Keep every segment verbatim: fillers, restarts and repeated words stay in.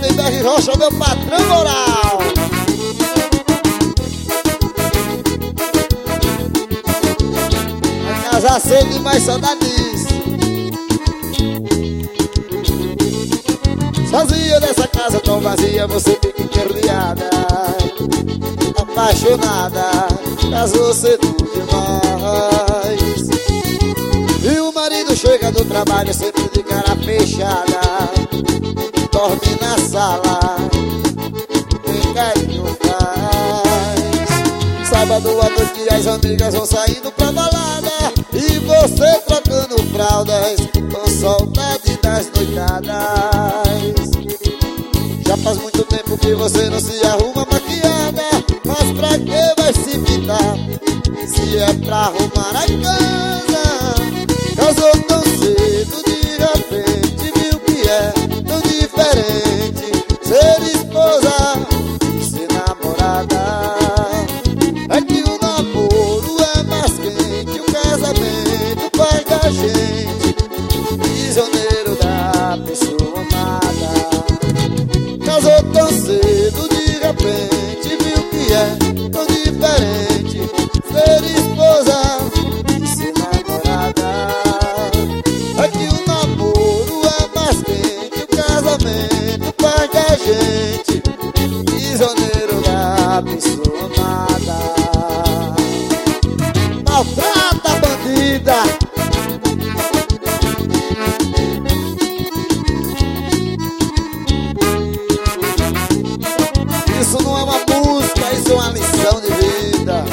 Lindenberg Rocha, meu patrão moral. Vai casar cedo e mais saudades. Sozinha nessa casa tão vazia, você fica enterreada, apaixonada, casou cedo demais. E o marido chega do trabalho sempre de cara fechada, dorme na sala, nem carinho faz. Sábado à noite as amigas vão saindo pra balada, e você trocando fraldas, com saudade das noitadas. Já faz muito tempo que você não se arruma maquiada, mas pra que vai se pintar, se é pra arrumar a casa? Casou tão cedo, de repente viu que é tão diferente ser esposa e ser namorada. É que o namoro é mais quente, o casamento faz da gente prisioneiro da pessoa amada. Casou tão cedo, de repente viu que é tão diferente ser esposa e ser namorada. É que o namoro é mais quente, o casamento faz da gente prisioneiro da pessoa amada. Maltrata, bandida! Isso não é uma música, isso é uma lição de vida.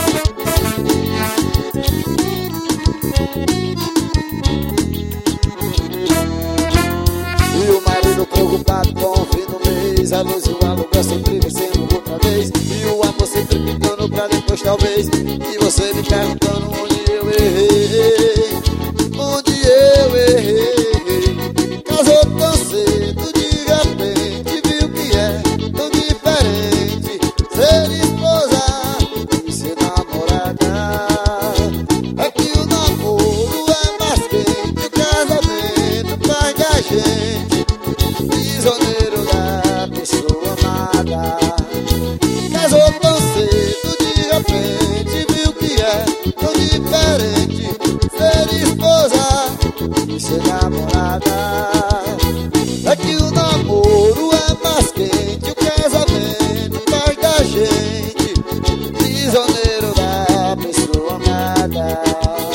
E o marido preocupado com o fim do mês, a luz e o aluguel sempre vencendo outra vez, e o amor sempre ficando pra depois talvez, e você me perguntando onde eu errei, onde eu errei. Casou tão cedo, de repente viu que é tão diferente ser esposa e ser namorada. É que o namoro é mais quente, o casamento faz da gente prisioneiro da pessoa amada. Casou tão cedo, de repente viu que é tão diferente ser esposa e ser namorada. É que o namoro é mais quente, o casamento faz da gente prisioneiro da pessoa amada.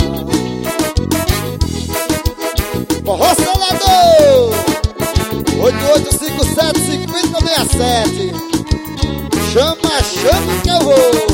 Forró Salador oito oito cinco sete, cinco zero seis sete. Chama, chama que eu vou.